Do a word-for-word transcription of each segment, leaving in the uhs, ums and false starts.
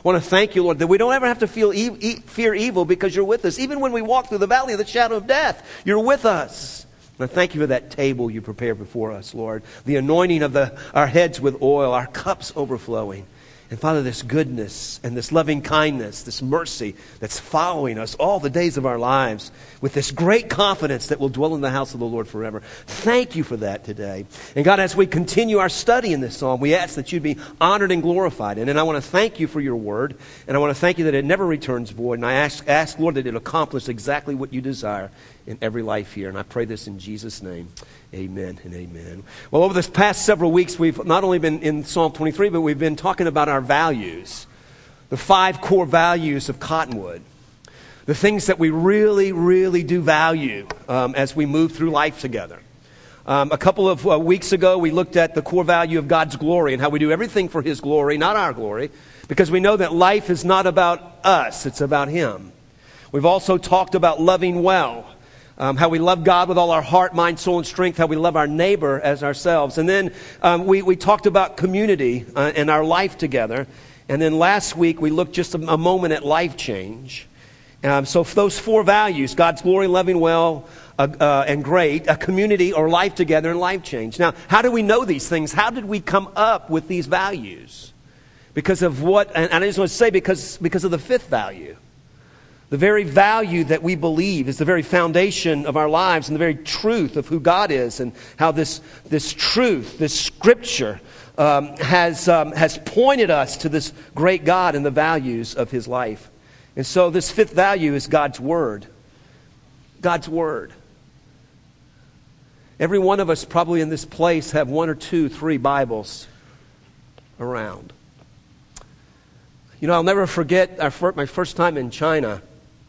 want to thank you, Lord, that we don't ever have to feel e- e- fear evil because you're with us. Even when we walk through the valley of the shadow of death, you're with us. And I thank you for that table you prepare before us, Lord. The anointing of the, our heads with oil, our cups overflowing. And Father, this goodness and this loving kindness, this mercy that's following us all the days of our lives with this great confidence that we'll dwell in the house of the Lord forever. Thank you for that today. And God, as we continue our study in this psalm, we ask that you'd be honored and glorified. And, and I want to thank you for your word. And I want to thank you that it never returns void. And I ask, ask Lord, that it accomplish exactly what you desire in every life here. And I pray this in Jesus' name. Amen and amen. Well, over this past several weeks, we've not only been in Psalm twenty-three, but we've been talking about our values. The five core values of Cottonwood. The things that we really, really do value um, as we move through life together. Um, a couple of uh, weeks ago, we looked at the core value of God's glory and how we do everything for His glory, not our glory, because we know that life is not about us, it's about Him. We've also talked about loving well. Um, how we love God with all our heart, mind, soul, and strength. How we love our neighbor as ourselves. And then um, we, we talked about community uh, and our life together. And then last week we looked just a, a moment at life change. Um, so for those four values, God's glory, loving well, uh, uh, and great, a community or life together and life change. Now, how do we know these things? How did we come up with these values? Because of what, and, and I just want to say because, because of the fifth value. The very value that we believe is the very foundation of our lives and the very truth of who God is and how this, this truth, this scripture um, has, um, has pointed us to this great God and the values of His life. And so this fifth value is God's Word. God's Word. Every one of us probably in this place have one or two, three Bibles around. You know, I'll never forget our fir- my first time in China.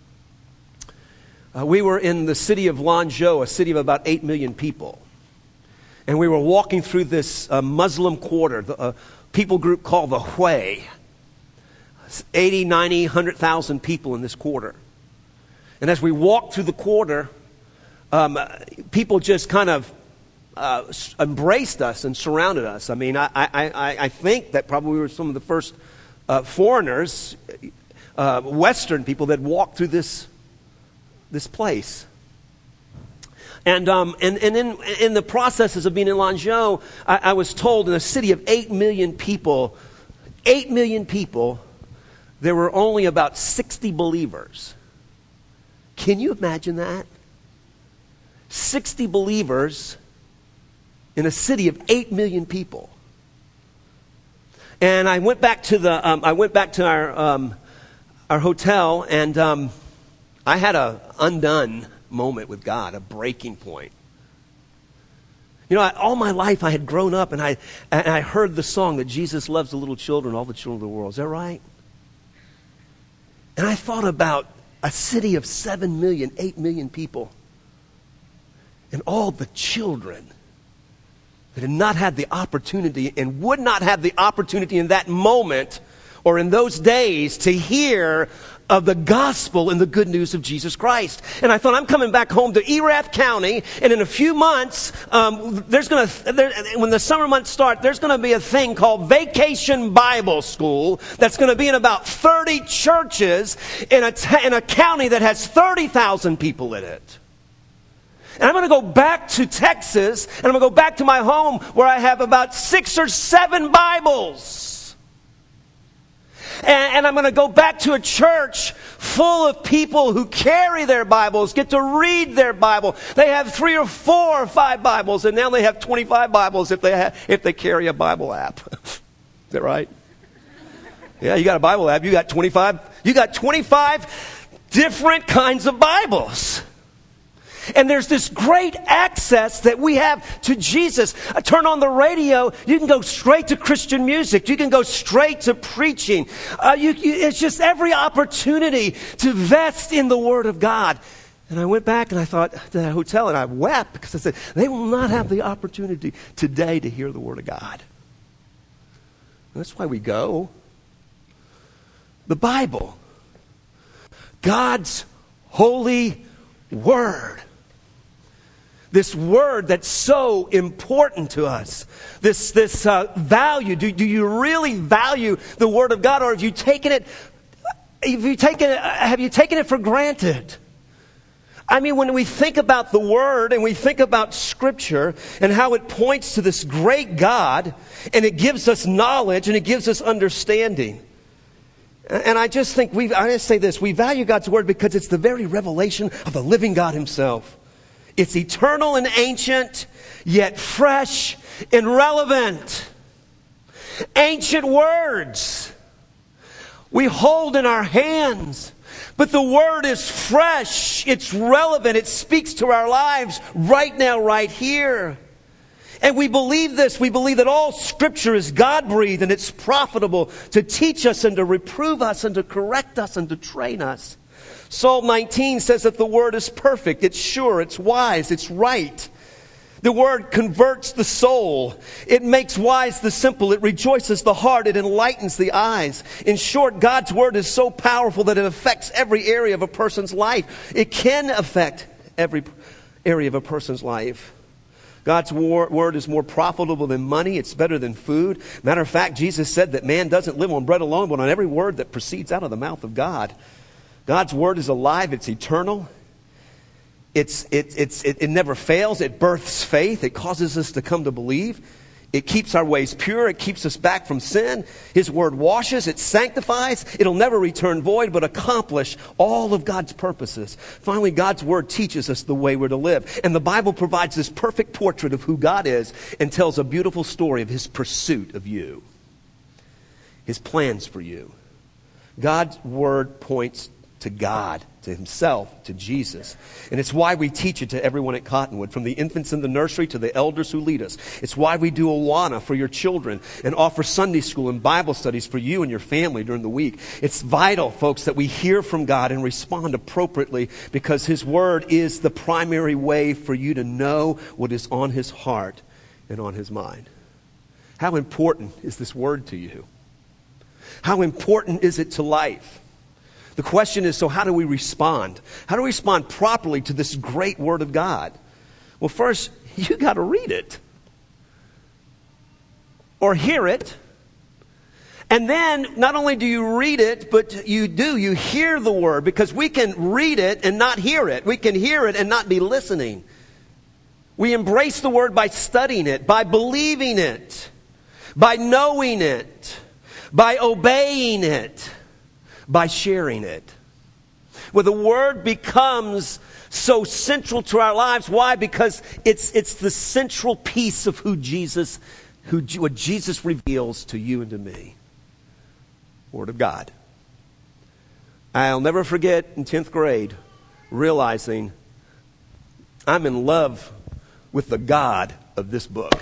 Uh, we were in the city of Lanzhou, a city of about eight million people. And we were walking through this uh, Muslim quarter, the uh, people group called the Hui. eighty, ninety, one hundred thousand people in this quarter. And as we walked through the quarter, um, people just kind of uh, embraced us and surrounded us. I mean, I, I, I, I think that probably we were some of the first uh, foreigners, uh, Western people that walked through this this place. And um, and, and in, in the processes of being in Lanzhou, I, I was told in a city of eight million people, eight million people, there were only about sixty believers. Can you imagine that? sixty believers in a city of eight million people. And I went back to the um, I went back to our um, our hotel, and um, I had a undone moment with God, a breaking point. You know, I, all my life I had grown up and I and I heard the song that Jesus loves the little children, all the children of the world. Is that right? And I thought about a city of seven million, eight million people, and all the children that had not had the opportunity and would not have the opportunity in that moment or in those days to hear of the gospel and the good news of Jesus Christ. And I thought, I'm coming back home to Erath County, and in a few months, um, there's going to, there, when the summer months start, there's going to be a thing called Vacation Bible School that's going to be in about thirty churches in a, t- in a county that has thirty thousand people in it. And I'm going to go back to Texas, and I'm going to go back to my home where I have about six or seven Bibles. And, and I'm going to go back to a church full of people who carry their Bibles, get to read their Bible. They have three or four or five Bibles, and now they have twenty-five Bibles if they have, if they carry a Bible app. Is that right? Yeah, you got a Bible app. You got twenty-five. You got twenty-five different kinds of Bibles. And there's this great access that we have to Jesus. Uh, turn on the radio, you can go straight to Christian music. You can go straight to preaching. Uh, you, you, it's just every opportunity to vest in the Word of God. And I went back and I thought to that hotel and I wept because I said, they will not have the opportunity today to hear the Word of God. And that's why we go. The Bible. God's holy Word. This word that's so important to us. This, this uh, value. Do, do you really value the word of God, or have you taken it, have you taken it, have you taken it for granted? I mean, when we think about the Word and we think about Scripture and how it points to this great God, and it gives us knowledge and it gives us understanding. And I just think, we I just say this, we value God's Word because it's the very revelation of the living God Himself. It's eternal and ancient, yet fresh and relevant. Ancient words we hold in our hands. But the Word is fresh, it's relevant, it speaks to our lives right now, right here. And we believe this, we believe that all Scripture is God-breathed and it's profitable to teach us and to reprove us and to correct us and to train us. Psalm nineteen says that the Word is perfect, it's sure, it's wise, it's right. The Word converts the soul. It makes wise the simple. It rejoices the heart. It enlightens the eyes. In short, God's Word is so powerful that it affects every area of a person's life. It can affect every area of a person's life. God's war- Word is more profitable than money. It's better than food. Matter of fact, Jesus said that man doesn't live on bread alone, but on every word that proceeds out of the mouth of God. God's Word is alive. It's eternal. It's, it, it's, it, it never fails. It births faith. It causes us to come to believe. It keeps our ways pure. It keeps us back from sin. His Word washes. It sanctifies. It'll never return void, but accomplish all of God's purposes. Finally, God's Word teaches us the way we're to live. And the Bible provides this perfect portrait of who God is and tells a beautiful story of His pursuit of you. His plans for you. God's Word points to God, to Himself, to Jesus. And it's why we teach it to everyone at Cottonwood, from the infants in the nursery to the elders who lead us. It's why we do Awana for your children and offer Sunday school and Bible studies for you and your family during the week. It's vital, folks, that we hear from God and respond appropriately, because His Word is the primary way for you to know what is on His heart and on His mind. How important is this Word to you? How important is it to life? The question is, so how do we respond? How do we respond properly to this great Word of God? Well, first, you got to read it. Or hear it. And then, not only do you read it, but you do, you hear the Word. Because we can read it and not hear it. We can hear it and not be listening. We embrace the Word by studying it, by believing it, by knowing it, by obeying it, by sharing it. Well, the Word becomes so central to our lives. Why? Because it's it's the central piece of who Jesus, who what Jesus reveals to you and to me. Word of God. I'll never forget in tenth grade realizing I'm in love with the God of this book.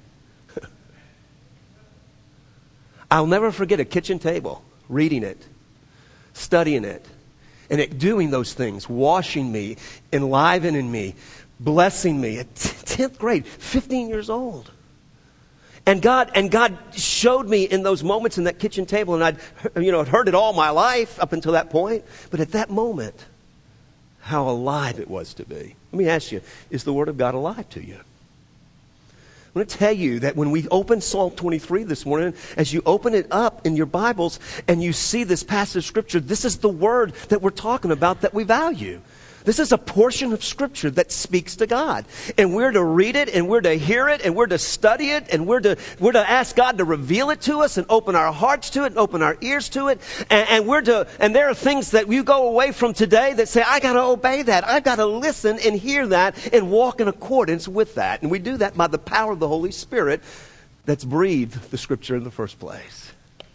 I'll never forget a kitchen table, reading it, studying it, and it doing those things, washing me, enlivening me, blessing me at tenth grade, fifteen years old. And God and God showed me in those moments in that kitchen table, and I'd you know heard it all my life up until that point, but at that moment, how alive it was to me. Let me ask you, is the Word of God alive to you? I want to tell you that when we open Psalm twenty-three this morning, as you open it up in your Bibles and you see this passage of Scripture, this is the Word that we're talking about that we value. This is a portion of Scripture that speaks to God. And we're to read it, and we're to hear it, and we're to study it, and we're to we're to ask God to reveal it to us and open our hearts to it and open our ears to it. And, and we're to and there are things that you go away from today that say, I got to obey that. I've got to listen and hear that and walk in accordance with that. And we do that by the power of the Holy Spirit that's breathed the Scripture in the first place.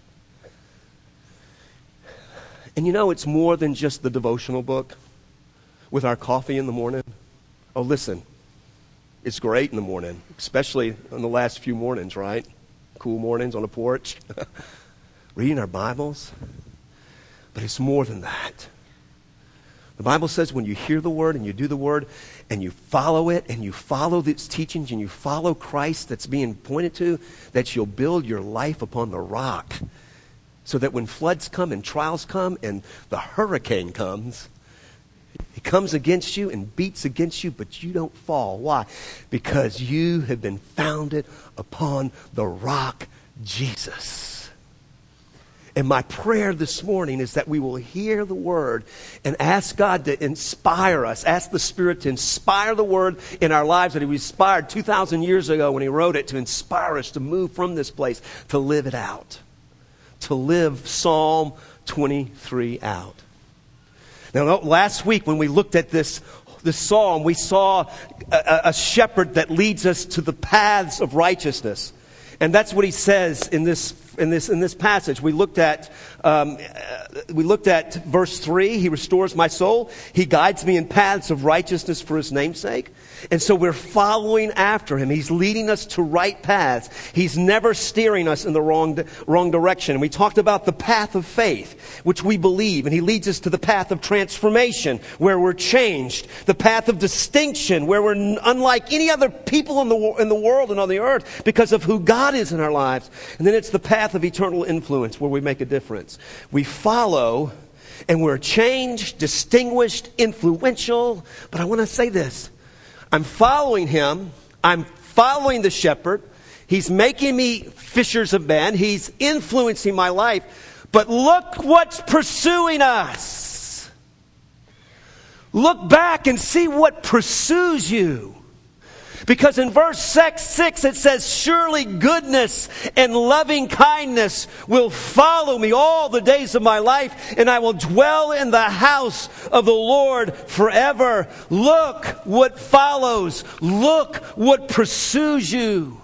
And you know, it's more than just the devotional book with our coffee in the morning. Oh, listen, it's great in the morning, especially on the last few mornings, right? Cool mornings on the porch, reading our Bibles. But it's more than that. The Bible says when you hear the Word and you do the Word and you follow it and you follow its teachings and you follow Christ that's being pointed to, that you'll build your life upon the rock, so that when floods come and trials come and the hurricane comes, He comes against you and beats against you, but you don't fall. Why? Because you have been founded upon the rock, Jesus. And my prayer this morning is that we will hear the word and ask God to inspire us. Ask the Spirit to inspire the word in our lives that he inspired two thousand years ago when he wrote it, to inspire us to move from this place, to live it out. To live Psalm twenty-three out. Now, last week when we looked at this, this psalm, we saw a, a shepherd that leads us to the paths of righteousness. And that's what he says in this in this in this passage. We looked at um, we looked at verse three. He restores my soul. He guides me in paths of righteousness for his name's sake. And so we're following after him. He's leading us to right paths. He's never steering us in the wrong wrong direction. And we talked about the path of faith, which we believe, and he leads us to the path of transformation, where we're changed. The path of distinction, where we're unlike any other people in the in the world and on the earth because of who God is in our lives. And then it's the path of eternal influence, where we make a difference. We follow, and we're changed, distinguished, influential. But I want to say this. I'm following him. I'm following the shepherd. He's making me fishers of men. He's influencing my life. But look what's pursuing us. Look back and see what pursues you. Because in verse six it says, surely goodness and loving kindness will follow me all the days of my life, and I will dwell in the house of the Lord forever. Look what follows. Look what pursues you.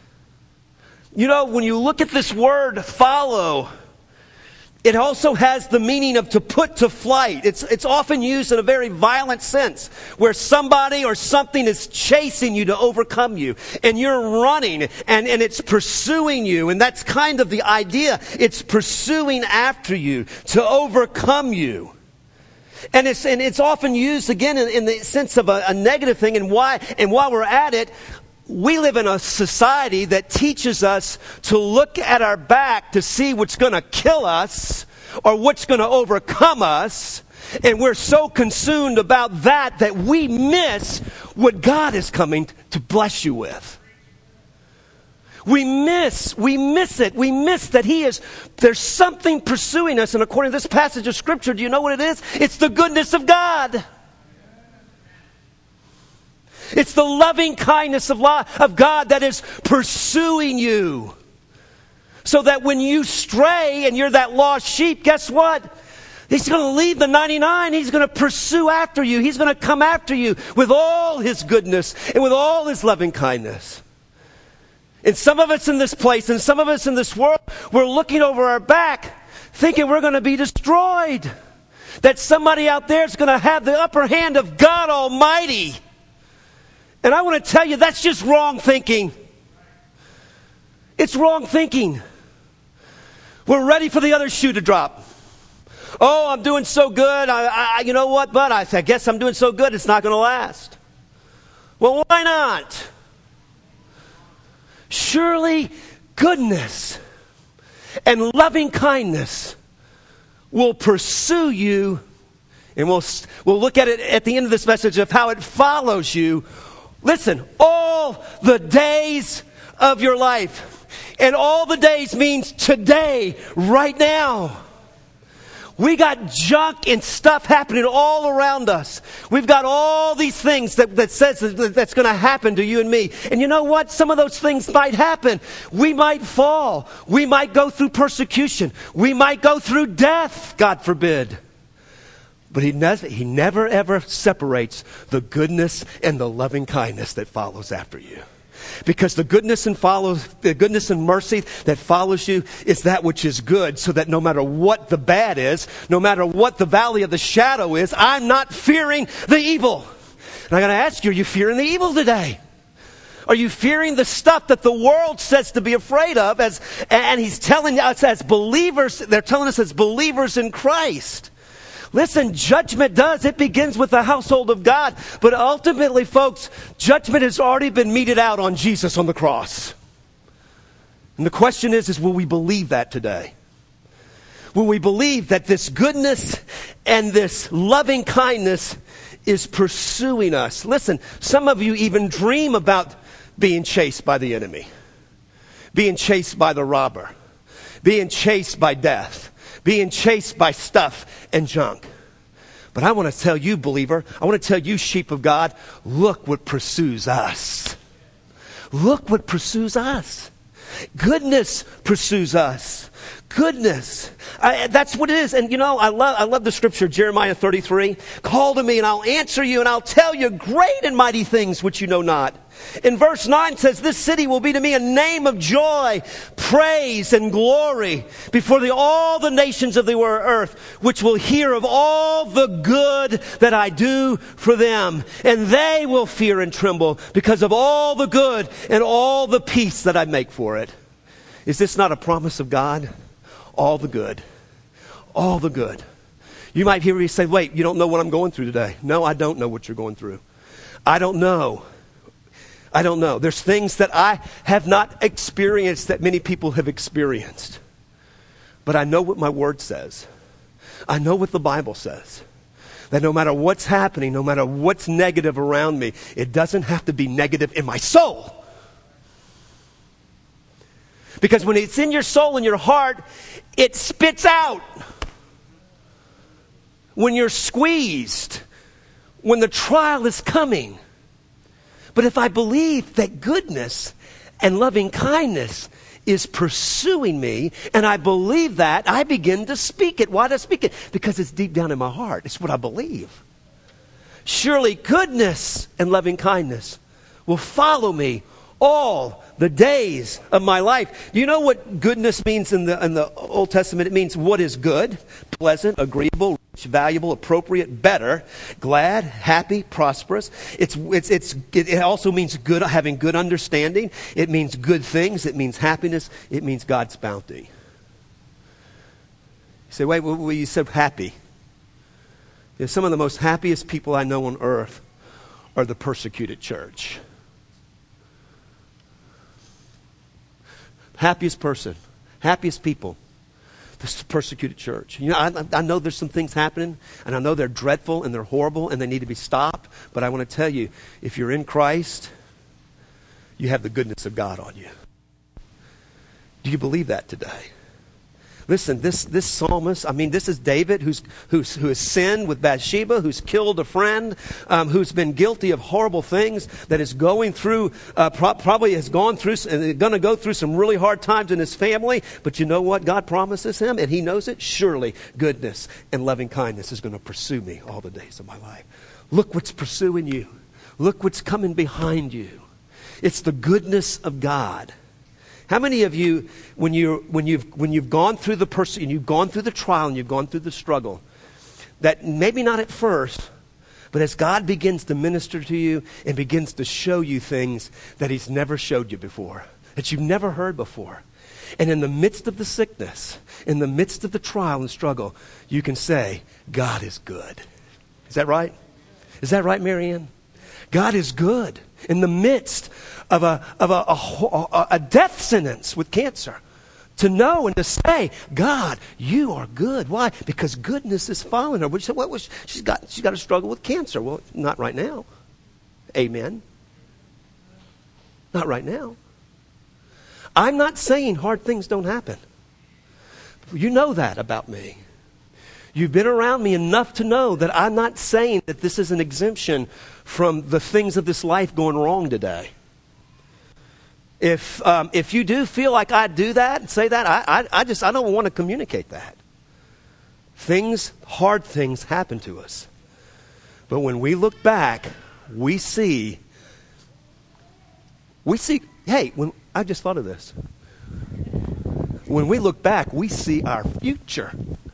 You know, when you look at this word follow, it also has the meaning of to put to flight. It's, it's often used in a very violent sense, where somebody or something is chasing you to overcome you. And you're running, and, and it's pursuing you. And that's kind of the idea. It's pursuing after you to overcome you. And it's, and it's often used, again, in, in the sense of a, a negative thing. And why? And while we're at it, we live in a society that teaches us to look at our back to see what's going to kill us or what's going to overcome us. And we're so consumed about that that we miss what God is coming to bless you with. We miss, we miss it. We miss that he is, there's something pursuing us. And according to this passage of Scripture, do you know what it is? It's the goodness of God. It's the loving kindness of God that is pursuing you. So that when you stray and you're that lost sheep, guess what? He's going to leave the ninety-nine. He's going to pursue after you. He's going to come after you with all his goodness and with all his loving kindness. And some of us in this place and some of us in this world, we're looking over our back thinking we're going to be destroyed. That somebody out there is going to have the upper hand of God Almighty. And I want to tell you, that's just wrong thinking. It's wrong thinking. We're ready for the other shoe to drop. Oh, I'm doing so good. I, I, you know what? But I, I guess I'm doing so good, it's not going to last. Well, why not? Surely goodness and loving kindness will pursue you. And we'll, we'll look at it at the end of this message of how it follows you. Listen, all the days of your life. And all the days means today, right now. We got junk and stuff happening all around us. We've got all these things that, that says that, that's going to happen to you and me. And you know what? Some of those things might happen. We might fall. We might go through persecution. We might go through death, God forbid. But he never, he never ever separates the goodness and the loving kindness that follows after you. Because the goodness and follows, the goodness and mercy that follows you is that which is good, so that no matter what the bad is, no matter what the valley of the shadow is, I'm not fearing the evil. And I'm going to ask you, are you fearing the evil today? Are you fearing the stuff that the world says to be afraid of? As, and he's telling us as believers, they're telling us as believers in Christ. Listen, judgment does. It begins with the household of God. But ultimately, folks, judgment has already been meted out on Jesus on the cross. And the question is, is will we believe that today? Will we believe that this goodness and this loving kindness is pursuing us. Listen, some of you even dream about being chased by the enemy, being chased by the robber, being chased by death, being chased by stuff and junk. But I want to tell you, believer, I want to tell you, sheep of God, look what pursues us. Look what pursues us. Goodness pursues us. Goodness. I, that's what it is. And you know, I love, I love the scripture, Jeremiah thirty-three. Call to me and I'll answer you and I'll tell you great and mighty things which you know not. In verse nine says, this city will be to me a name of joy, praise, and glory before the, all the nations of the earth, which will hear of all the good that I do for them. And they will fear and tremble because of all the good and all the peace that I make for it. Is this not a promise of God? All the good. All the good. You might hear me say, wait, you don't know what I'm going through today. No, I don't know what you're going through. I don't know. I don't know. There's things that I have not experienced that many people have experienced. But I know what my word says. I know what the Bible says. That no matter what's happening, no matter what's negative around me, it doesn't have to be negative in my soul. Because when it's in your soul and your heart, it spits out. When you're squeezed, when the trial is coming. But if I believe that goodness and loving kindness is pursuing me, and I believe that, I begin to speak it. Why do I speak it? Because it's deep down in my heart. It's what I believe. Surely goodness and loving kindness will follow me all the days of my life. Do you know what goodness means in the in the Old Testament? It means what is good, pleasant, agreeable, rich, valuable, appropriate, better, glad, happy, prosperous. It's it's it's it also means good, having good understanding. It means good things. It means happiness. It means God's bounty. You say, wait, well, you said happy. Yeah, some of the most happiest people I know on earth are the persecuted church. Happiest person, happiest people, this persecuted church. You know, I, I know there's some things happening, and I know they're dreadful and they're horrible and they need to be stopped. But I want to tell you, if you're in Christ, you have the goodness of God on you. Do you believe that today? Listen, this, this psalmist, I mean, this is David who's, who's, who has sinned with Bathsheba, who's killed a friend, um, who's been guilty of horrible things, that is going through, uh, pro- probably has gone through, and going to go through some really hard times in his family. But you know what God promises him? And he knows it. Surely goodness and loving kindness is going to pursue me all the days of my life. Look what's pursuing you. Look what's coming behind you. It's the goodness of God. How many of you, when you when you've when you've gone through the pers- and you've gone through the trial and you've gone through the struggle, that maybe not at first, but as God begins to minister to you and begins to show you things that He's never showed you before, that you've never heard before, and in the midst of the sickness, in the midst of the trial and struggle, you can say, "God is good." Is that right? Is that right, Marianne? God is good in the midst of a of a, a, a death sentence with cancer. To know and to say, God, you are good. Why? Because goodness is following her. Which, what was, she's got she's got to struggle with cancer. Well, not right now. Amen. Not right now. I'm not saying hard things don't happen. You know that about me. You've been around me enough to know that I'm not saying that this is an exemption from the things of this life going wrong today. If um, if you do feel like I do that and say that, I, I, I just I don't want to communicate that. Things, hard things happen to us. But when we look back, we see, we see, hey, when I just thought of this. When we look back, we see our future.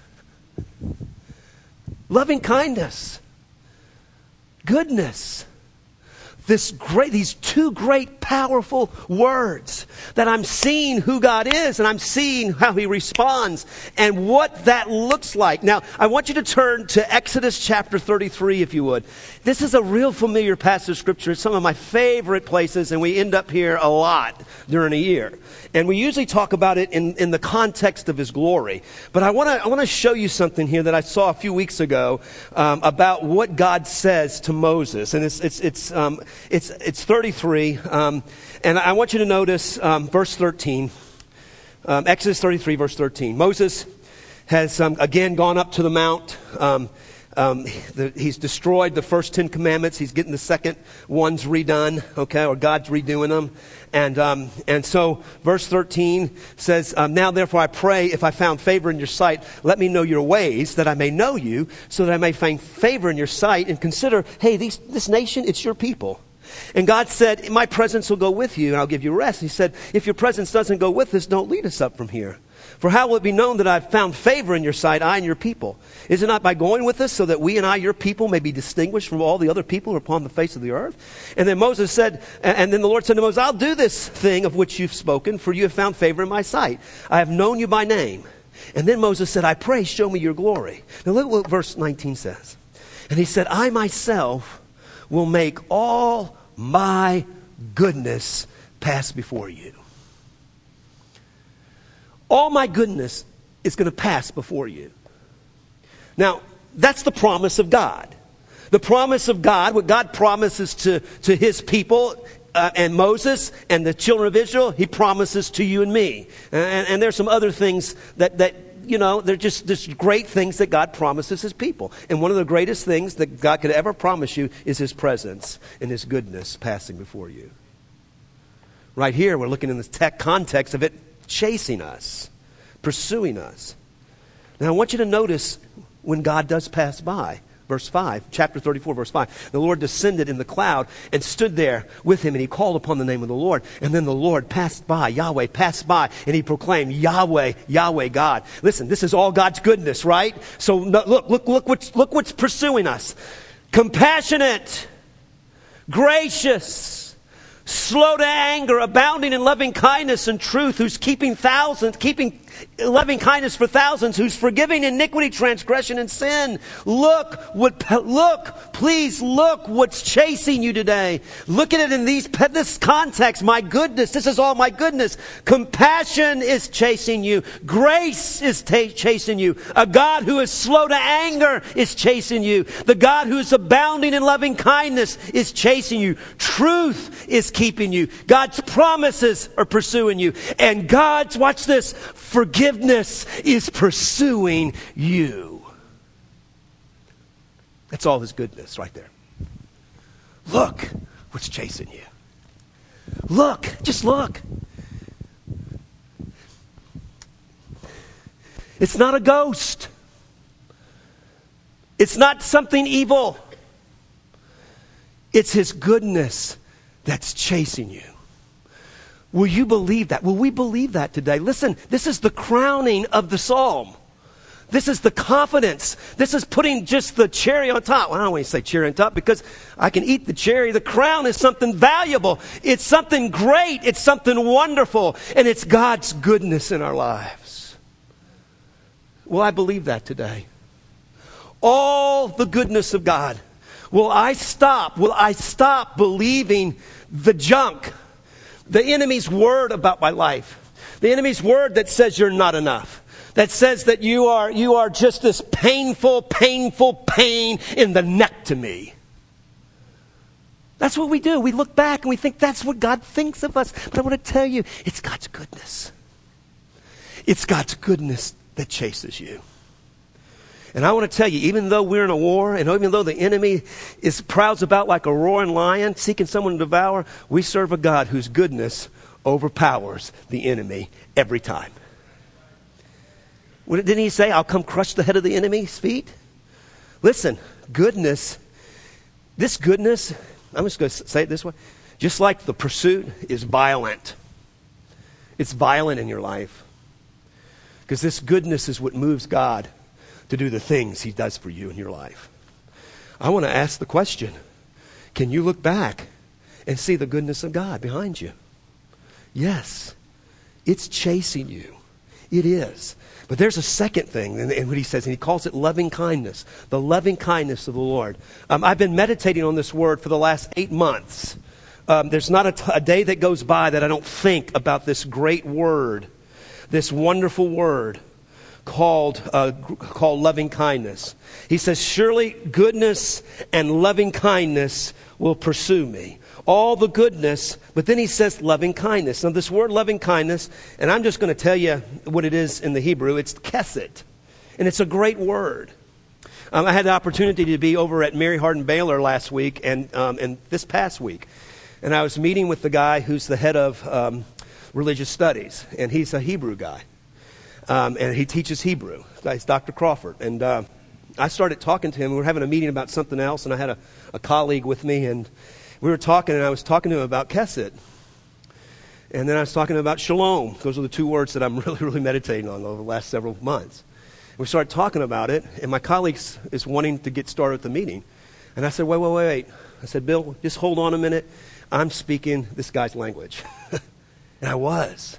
Loving kindness, goodness, this great, these two great powerful words that I'm seeing who God is and I'm seeing how he responds and what that looks like. Now, I want you to turn to Exodus chapter thirty-three, if you would. This is a real familiar passage of Scripture. It's some of my favorite places, and we end up here a lot during a year. And we usually talk about it in, in the context of his glory. But I want to I want to show you something here that I saw a few weeks ago um, about what God says to Moses. And it's it's it's um, it's it's thirty-three. Um, and I want you to notice um, verse thirteen. Um, Exodus thirty-three, verse thirteen. Moses has um, again gone up to the mount. Um, Um, the, he's destroyed the first Ten Commandments. He's getting the second ones redone, okay, or God's redoing them. And um, and so verse thirteen says, um, now therefore I pray, if I found favor in your sight, let me know your ways, that I may know you, so that I may find favor in your sight, and consider, hey, these, this nation, it's your people. And God said, my presence will go with you, and I'll give you rest. He said, if your presence doesn't go with us, don't lead us up from here. For how will it be known that I've found favor in your sight, I and your people? Is it not by going with us, so that we and I, your people, may be distinguished from all the other people upon the face of the earth? And then Moses said, and then the Lord said to Moses, I'll do this thing of which you've spoken, for you have found favor in my sight. I have known you by name. And then Moses said, I pray, show me your glory. Now look what verse nineteen says. And he said, I myself will make all my goodness pass before you. All my goodness is going to pass before you. Now, that's the promise of God. The promise of God, what God promises to, to his people uh, and Moses and the children of Israel, he promises to you and me. And, and there's some other things that, that you know, they're just, just great things that God promises his people. And one of the greatest things that God could ever promise you is his presence and his goodness passing before you. Right here, we're looking in the tech context of it chasing us, pursuing us. Now, I want you to notice when God does pass by. Verse five, chapter thirty-four, verse five. The Lord descended in the cloud and stood there with him, and he called upon the name of the Lord. And then the Lord passed by, Yahweh passed by, and he proclaimed, Yahweh, Yahweh God. Listen, this is all God's goodness, right? So look, look, look what's, look what's pursuing us. Compassionate, gracious, slow to anger, abounding in loving kindness and truth, who's keeping thousands, keeping loving kindness for thousands, who's forgiving iniquity, transgression, and sin. Look what, look, please look what's chasing you today. Look at it in these, this context. My goodness, this is all my goodness. Compassion is chasing you. Grace is ta- chasing you. A God who is slow to anger is chasing you. The God who is abounding in loving kindness is chasing you. Truth is keeping you. God's promises are pursuing you. And God's, watch this, forgiveness is pursuing you. That's all his goodness right there. Look what's chasing you. Look, just look. It's not a ghost. It's not something evil. It's his goodness that's chasing you. Will you believe that? Will we believe that today? Listen, this is the crowning of the psalm. This is the confidence. This is putting just the cherry on top. Well, I don't want to say cherry on top because I can eat the cherry. The crown is something valuable. It's something great. It's something wonderful. And it's God's goodness in our lives. Will I believe that today? All the goodness of God. Will I stop? Will I stop believing the junk? The enemy's word about my life. The enemy's word that says you're not enough. That says that you are, you are just this painful, painful pain in the neck to me. That's what we do. We look back and we think that's what God thinks of us. But I want to tell you, it's God's goodness. It's God's goodness that chases you. And I want to tell you, even though we're in a war, and even though the enemy is prowls about like a roaring lion, seeking someone to devour, we serve a God whose goodness overpowers the enemy every time. What, didn't he say, I'll come crush the head of the enemy's feet? Listen, goodness, this goodness, I'm just going to say it this way, just like the pursuit is violent. It's violent in your life. Because this goodness is what moves God to do the things he does for you in your life. I want to ask the question, can you look back and see the goodness of God behind you. Yes, it's chasing you. It is. But there's a second thing, and, and what he says, and he calls it loving kindness, the loving kindness of the Lord. Um, I've been meditating on this word for the last eight months. Um, there's not a, t- a day that goes by that I don't think about this great word, this wonderful word called uh, g- called loving kindness. He says, surely goodness and loving kindness will pursue me. All the goodness, but then he says loving kindness. Now this word loving kindness, and I'm just going to tell you what it is in the Hebrew. It's kesed, and it's a great word. Um, I had the opportunity to be over at Mary Hardin Baylor last week and, um, and this past week. And I was meeting with the guy who's the head of um, religious studies, and he's a Hebrew guy. Um, and he teaches Hebrew. He's Doctor Crawford. And uh, I started talking to him. We were having a meeting about something else, and I had a, a colleague with me, and we were talking, and I was talking to him about kesed. And then I was talking about shalom. Those are the two words that I'm really, really meditating on over the last several months. We started talking about it, and my colleague is wanting to get started with the meeting. And I said, wait, wait, wait, wait. I said, Bill, just hold on a minute. I'm speaking this guy's language. And I was.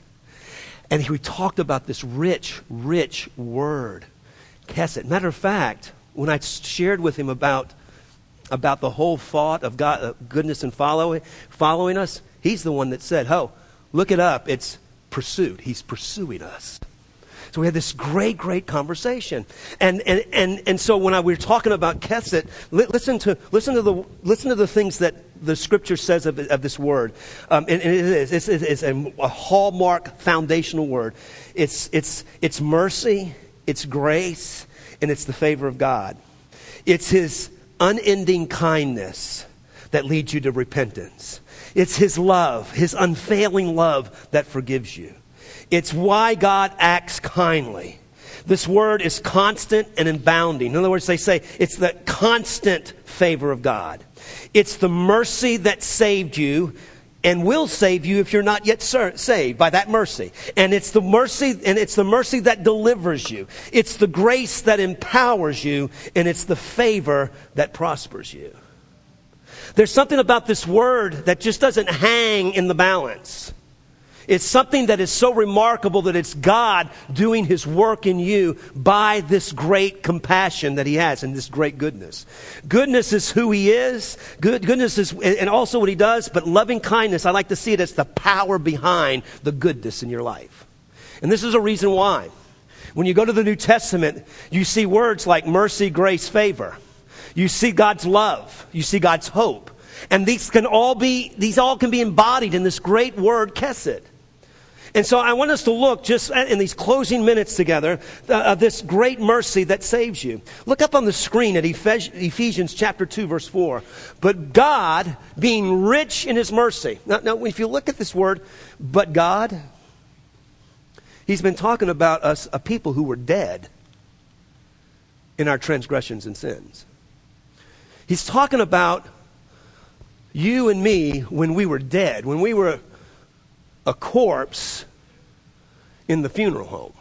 And we talked about this rich, rich word, kesed. Matter of fact, when I shared with him about about the whole thought of God, uh, goodness and following, following us, he's the one that said, oh, look it up. It's pursuit. He's pursuing us. So we had this great, great conversation. And and and, and so when I, we were talking about kesed, li- listen to listen to the listen to the things that the Scripture says of, of this word. Um, and, and it is it's, it's a, a hallmark, foundational word. It's it's it's mercy, it's grace, and it's the favor of God. It's His unending kindness that leads you to repentance. It's His love, His unfailing love that forgives you. It's why God acts kindly. This word is constant and abounding. In other words, they say it's the constant favor of God. It's the mercy that saved you and will save you if you're not yet saved by that mercy. And it's the mercy, and it's the mercy that delivers you. It's the grace that empowers you, and it's the favor that prospers you. There's something about this word that just doesn't hang in the balance. It's something that is so remarkable that it's God doing His work in you by this great compassion that He has and this great goodness. Goodness is who He is. Good, goodness is, and also what He does, but loving kindness, I like to see it as the power behind the goodness in your life. And this is a reason why. When you go to the New Testament, you see words like mercy, grace, favor. You see God's love. You see God's hope. And these can all be, these all can be embodied in this great word, kesed. And so I want us to look just in these closing minutes together uh, of this great mercy that saves you. Look up on the screen at Ephesians chapter two, verse four. But God, being rich in His mercy. Now, now, if you look at this word, but God, He's been talking about us, a people who were dead in our transgressions and sins. He's talking about you and me when we were dead, when we were a corpse in the funeral home.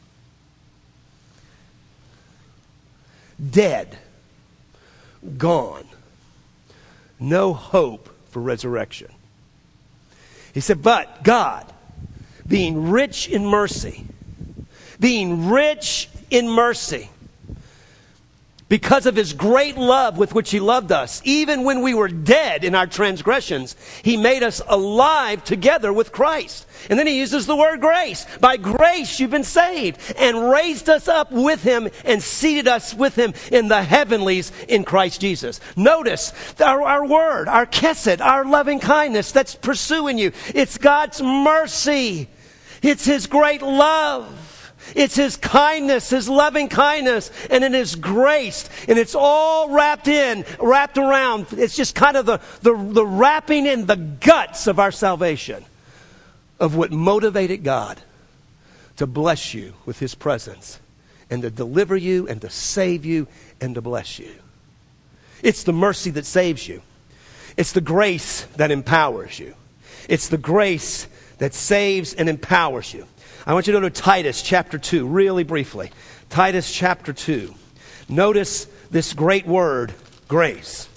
Dead. Gone. No hope for resurrection. He said, but God, being rich in mercy, being rich in mercy, because of His great love with which He loved us, even when we were dead in our transgressions, He made us alive together with Christ. And then He uses the word grace. By grace you've been saved, and raised us up with Him and seated us with Him in the heavenlies in Christ Jesus. Notice our, our word, our kesed, our loving kindness that's pursuing you. It's God's mercy. It's His great love. It's His kindness, His loving kindness, and in His grace. And it's all wrapped in, wrapped around. It's just kind of the, the, the wrapping in the guts of our salvation, of what motivated God to bless you with His presence and to deliver you and to save you and to bless you. It's the mercy that saves you. It's the grace that empowers you. It's the grace that saves and empowers you. I want you to go to Titus chapter two, really briefly. Titus chapter two. Notice this great word, grace.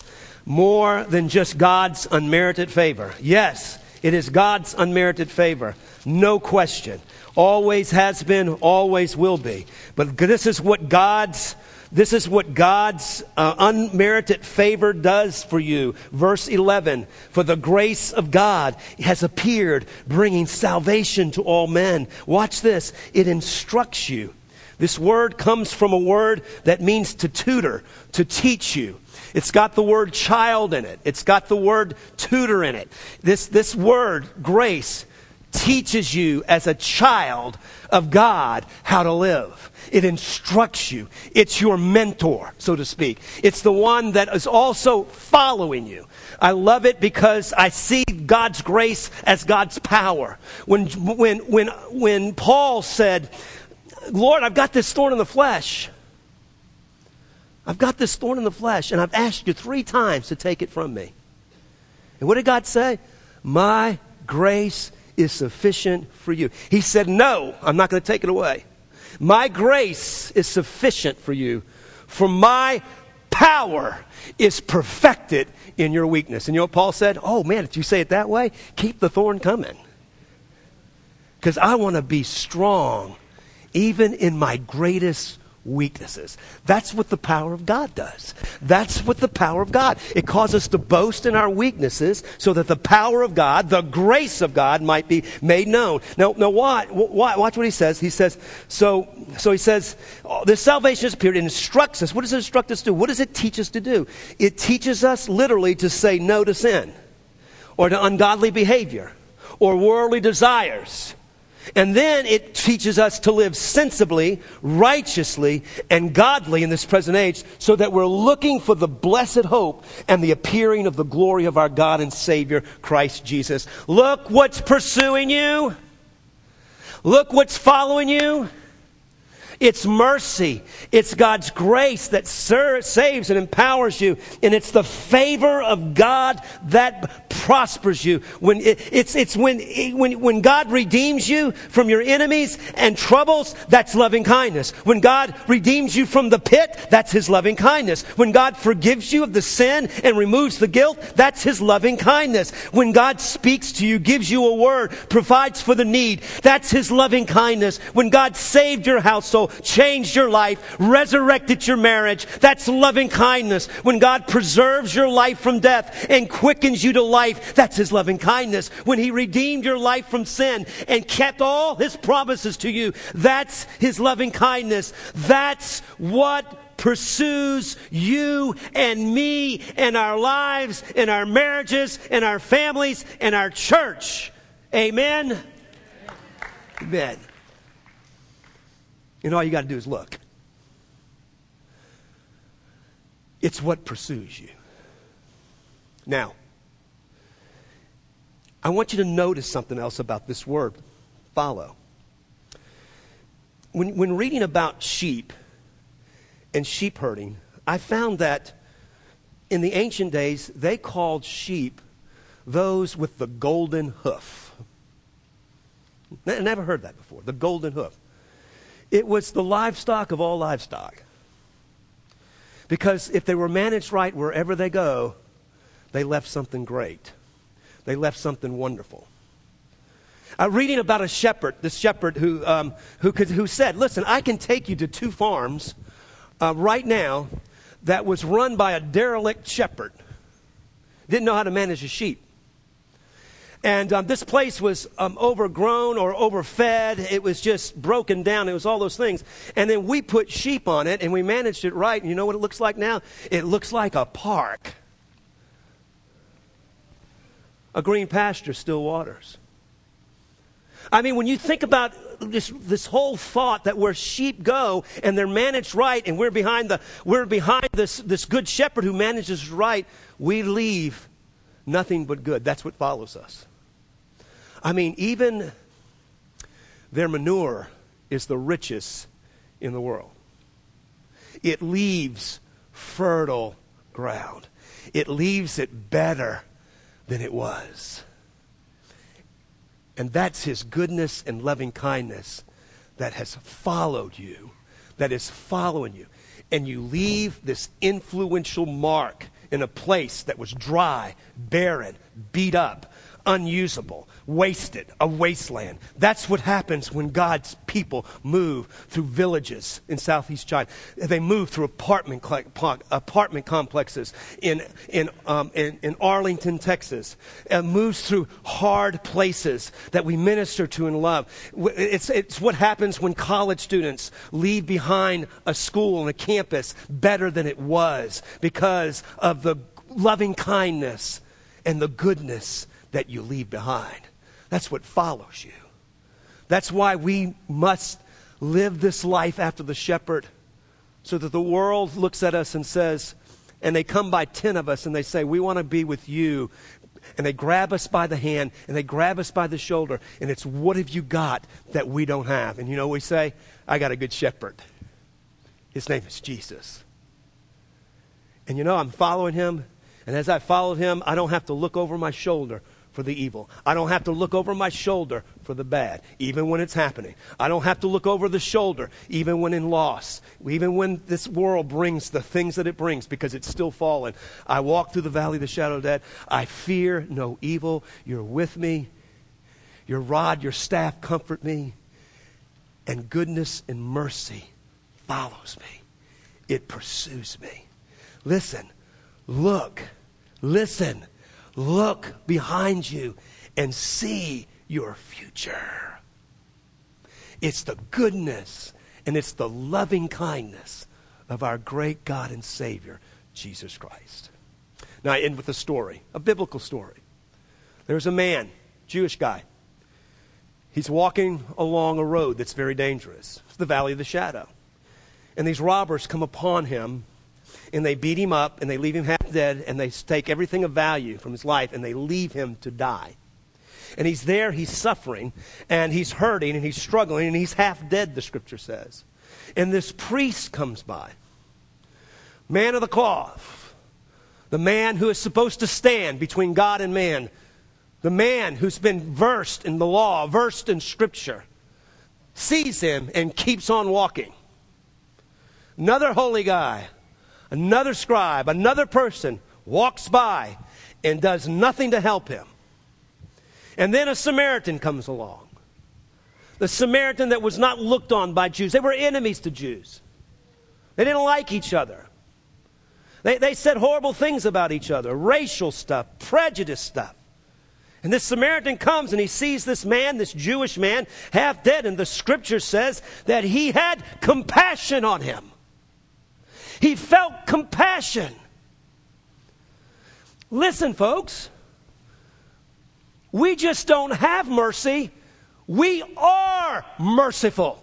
more than just God's unmerited favor. Yes, it is God's unmerited favor. No question. Always has been, always will be. But this is what God's This is what God's uh, unmerited favor does for you. Verse eleven, for the grace of God has appeared, bringing salvation to all men. Watch this. It instructs you. This word comes from a word that means to tutor, to teach you. It's got the word child in it. It's got the word tutor in it. This, this word, grace, teaches you as a child of God how to live. It instructs you. It's your mentor, so to speak. It's the one that is also following you. I love it because I see God's grace as God's power. When, when, when, when Paul said, Lord, I've got this thorn in the flesh. I've got this thorn in the flesh, and I've asked you three times to take it from me. And what did God say? My grace is sufficient for you. He said, no, I'm not going to take it away. My grace is sufficient for you, for my power is perfected in your weakness. And you know what Paul said? Oh man, if you say it that way, keep the thorn coming. Because I want to be strong even in my greatest weaknesses. That's what the power of God does. That's what the power of God. It causes us to boast in our weaknesses so that the power of God, the grace of God might be made known. Now, now watch, watch what he says. He says, so, so he says, oh, this salvation has appeared. It instructs us. What does it instruct us to do? What does it teach us to do? It teaches us literally to say no to sin or to ungodly behavior or worldly desires. And then it teaches us to live sensibly, righteously, and godly in this present age so that we're looking for the blessed hope and the appearing of the glory of our God and Savior, Christ Jesus. Look what's pursuing you. Look what's following you. It's mercy. It's God's grace that ser- saves and empowers you. And it's the favor of God that prospers you. When it, it's it's when, it, when when God redeems you from your enemies and troubles, that's loving kindness. When God redeems you from the pit, that's His loving kindness. When God forgives you of the sin and removes the guilt, that's His loving kindness. When God speaks to you, gives you a word, provides for the need, that's His loving kindness. When God saved your household, changed your life, resurrected your marriage, that's loving kindness. When God preserves your life from death and quickens you to life, that's His loving kindness. When He redeemed your life from sin and kept all His promises to you, that's His loving kindness. That's what pursues you and me and our lives and our marriages and our families and our church. Amen? Amen. And all you got to do is look. It's what pursues you. Now, I want you to notice something else about this word, follow. When, when reading about sheep and sheep herding, I found that in the ancient days, they called sheep those with the golden hoof. I never heard that before, the golden hoof. It was the livestock of all livestock. Because if they were managed right wherever they go, they left something great. They left something wonderful. I'm reading about a shepherd, this shepherd who um, who could, who said, listen, I can take you to two farms uh, right now that was run by a derelict shepherd. Didn't know how to manage his sheep. And um, this place was um, overgrown or overfed. It was just broken down. It was all those things. And then we put sheep on it, and we managed it right. And you know what it looks like now? It looks like a park. A green pasture, still waters. I mean, when you think about this, this whole thought that where sheep go and they're managed right, and we're behind the we're behind this this good shepherd who manages right, we leave nothing but good. That's what follows us. I mean, even their manure is the richest in the world. It leaves fertile ground. It leaves it better than it was. And that's His goodness and loving kindness that has followed you, that is following you. And you leave this influential mark in a place that was dry, barren, beat up, unusable, wasted, a wasteland. That's what happens when God's people move through villages in southeast China. They move through apartment apartment complexes in in um, in, in Arlington, Texas. It moves through hard places that we minister to and love. It's it's what happens when college students leave behind a school and a campus better than it was because of the loving kindness and the goodness that you leave behind. That's what follows you. That's why we must live this life after the shepherd, so that the world looks at us and says, and they come by ten of us and they say, we want to be with you. And they grab us by the hand and they grab us by the shoulder. And it's, what have you got that we don't have? And you know what we say? I got a good shepherd. His name is Jesus. And you know, I'm following him. And as I followed him, I don't have to look over my shoulder for the evil. I don't have to look over my shoulder for the bad, even when it's happening. I don't have to look over the shoulder, even when in loss, even when this world brings the things that it brings, because it's still fallen. I walk through the valley of the shadow of death. I fear no evil. You're with me. Your rod, your staff comfort me. And goodness and mercy follows me. It pursues me. Listen, look, listen. Look behind you and see your future. It's the goodness and it's the loving kindness of our great God and Savior, Jesus Christ. Now I end with a story, a biblical story. There's a man, Jewish guy. He's walking along a road that's very dangerous. It's the valley of the shadow. And these robbers come upon him. And they beat him up, and they leave him half dead, and they take everything of value from his life, and they leave him to die. And he's there, he's suffering, and he's hurting, and he's struggling, and he's half dead, the scripture says. And this priest comes by, man of the cloth, the man who is supposed to stand between God and man, the man who's been versed in the law, versed in scripture, sees him and keeps on walking. Another holy guy, another scribe, another person walks by and does nothing to help him. And then a Samaritan comes along. The Samaritan that was not looked on by Jews. They were enemies to Jews. They didn't like each other. They, they said horrible things about each other. Racial stuff, prejudice stuff. And this Samaritan comes and he sees this man, this Jewish man, half dead. And the scripture says that he had compassion on him. He felt compassion. Listen, folks. We just don't have mercy. We are merciful.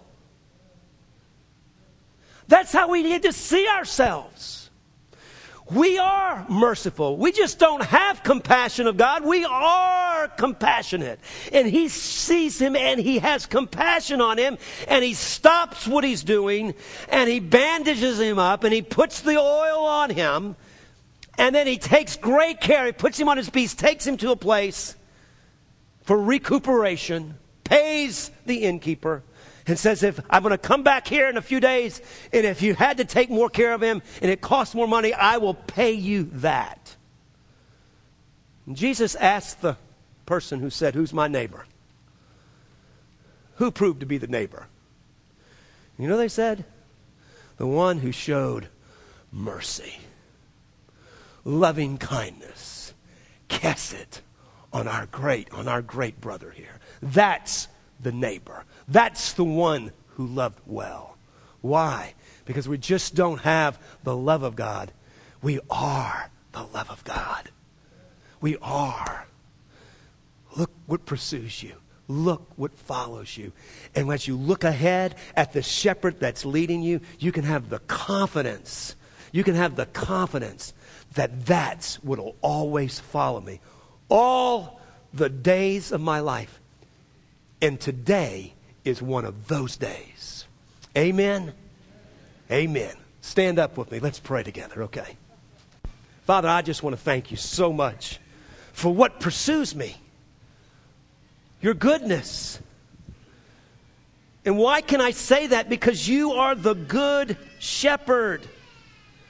That's how we need to see ourselves. We are merciful. We just don't have compassion of God. We are compassionate. And he sees him and he has compassion on him. And he stops what he's doing. And he bandages him up. And he puts the oil on him. And then he takes great care. He puts him on his beast, takes him to a place for recuperation, pays the innkeeper, and says, if I'm going to come back here in a few days, and if you had to take more care of him, and it costs more money, I will pay you that. And Jesus asked the person who said, who's my neighbor? Who proved to be the neighbor? You know what they said? The one who showed mercy, loving kindness, chesed on our great, on our great brother here. That's the neighbor. That's the one who loved well. Why? Because we just don't have the love of God. We are the love of God. We are. Look what pursues you. Look what follows you. And as you look ahead at the shepherd that's leading you, you can have the confidence. You can have the confidence that that's what will always follow me. All the days of my life. And today is one of those days. Amen? Amen. Stand up with me. Let's pray together, okay? Father, I just want to thank you so much for what pursues me. Your goodness. And why can I say that? Because you are the good shepherd.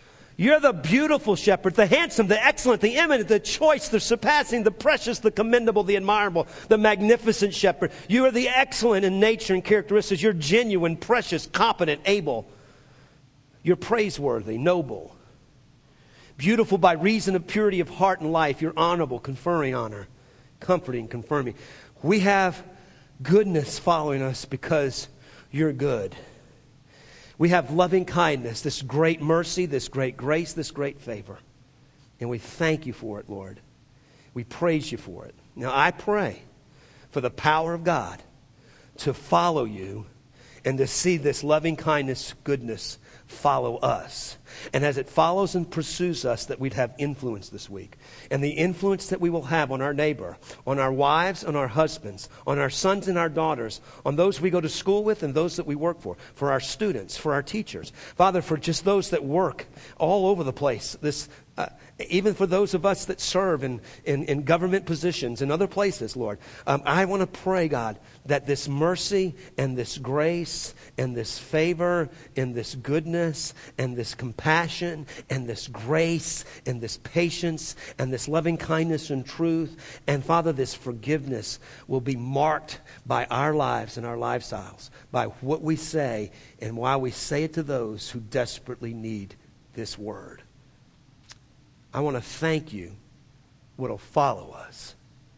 You're the beautiful shepherd, the handsome, the excellent, the eminent, the choice, the surpassing, the precious, the commendable, the admirable, the magnificent shepherd. You are the excellent in nature and characteristics. You're genuine, precious, competent, able. You're praiseworthy, noble. Beautiful by reason of purity of heart and life. You're honorable, conferring honor, comforting, confirming. We have goodness following us because you're good. We have loving kindness, this great mercy, this great grace, this great favor. And we thank you for it, Lord. We praise you for it. Now I pray for the power of God to follow you and to see this loving kindness, goodness follow us. And as it follows and pursues us, that we'd have influence this week. And the influence that we will have on our neighbor, on our wives, on our husbands, on our sons and our daughters, on those we go to school with and those that we work for, for our students, for our teachers. Father, for just those that work all over the place, this uh, even for those of us that serve in, in, in government positions and other places, Lord, um, I want to pray, God, that this mercy and this grace and this favor and this goodness and this compassion and this grace and this patience and this loving kindness and truth and, Father, this forgiveness will be marked by our lives and our lifestyles, by what we say and why we say it to those who desperately need this word. I want to thank you what will follow us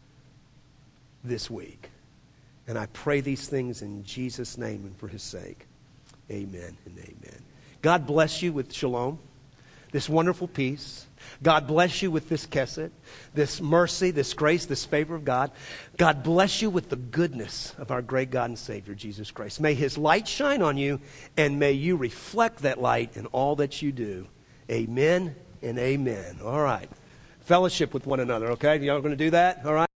this week. And I pray these things in Jesus' name and for his sake. Amen and amen. God bless you with shalom, this wonderful peace. God bless you with this kesed, this mercy, this grace, this favor of God. God bless you with the goodness of our great God and Savior, Jesus Christ. May his light shine on you, and may you reflect that light in all that you do. Amen and amen. All right. Fellowship with one another, okay? Y'all going to do that? All right.